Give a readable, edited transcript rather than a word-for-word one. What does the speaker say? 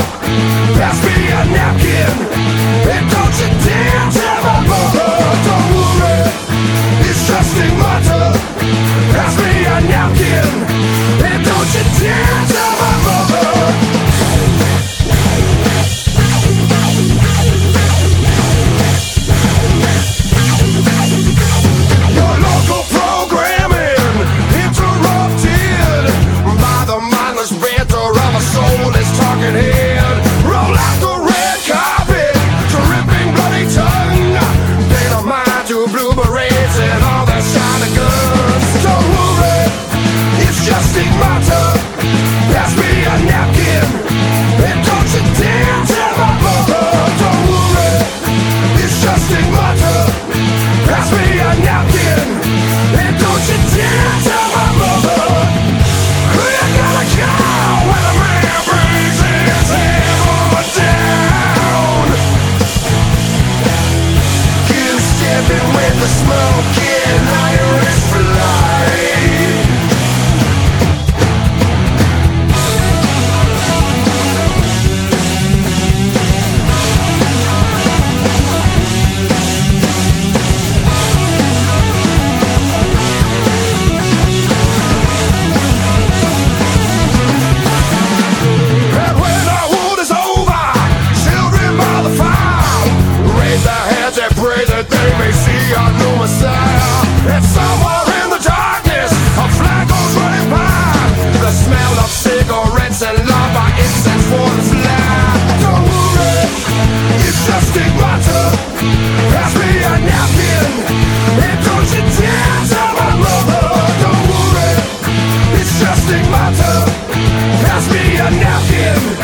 Pass me a napkin, and don't you dare tell my mother. Don't worry, it's just stigmata. Pass me a napkin, and don't you dare tell my mother. Your local programming interrupted by the mindless banter of a soulless talking head. Roll out the red carpet, dripping bloody tongue. Dynamite to blue berets and all the shiny guns. Don't worry, it's just stigmata. Pass me a napkin, and don't you dare tell my mother. Don't worry, it's just stigmata. Pass me a napkin, and don't you dare tell my mother. You gotta go when a man brings his hammer down. You stepping with the smoking Irish fly. And when the war is over, children by the fire raise their hands and pray that they may see our new Messiah. And somewhere in the darkness, a flag goes running by. The smell of cigarettes and love by incense for the fly. Don't worry, it's just stigmata. Pass me a napkin, and don't you dare tell my mother. Don't worry, it's just stigmata. Pass me a napkin.